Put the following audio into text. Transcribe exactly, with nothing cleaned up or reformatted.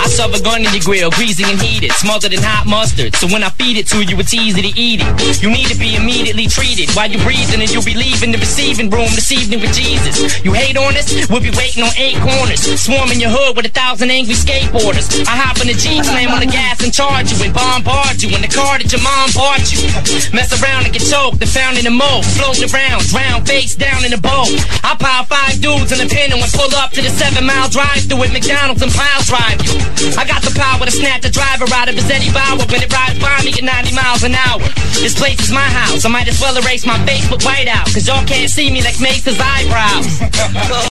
I shove a gun in your grill, greasy and heated, smothered in hot mustard. So when I feed it to you, it's easy to eat it. You need to be immediately treated while you're breathing, and you'll be leaving the receiving room this evening with Jesus. You hate on us? We'll be waiting on eight corners, swarming your hood with a thousand angry skateboarders. I hop in the Jeep, slam on the gas and charge you and bombard you in the car that your mom bought you. Mess around and get choked and found in the moat, floating around, drown face down in the boat. I pile five dudes in a pin and we pull up to the seven mile drive through at McDonald's and pile drive you. I got the power to snap the driver out of his Eddie Bauer when it rides by me at ninety miles an hour. This place is my house, I might as well erase my Facebook whiteout, cause y'all can't see me like Mace's eyebrows.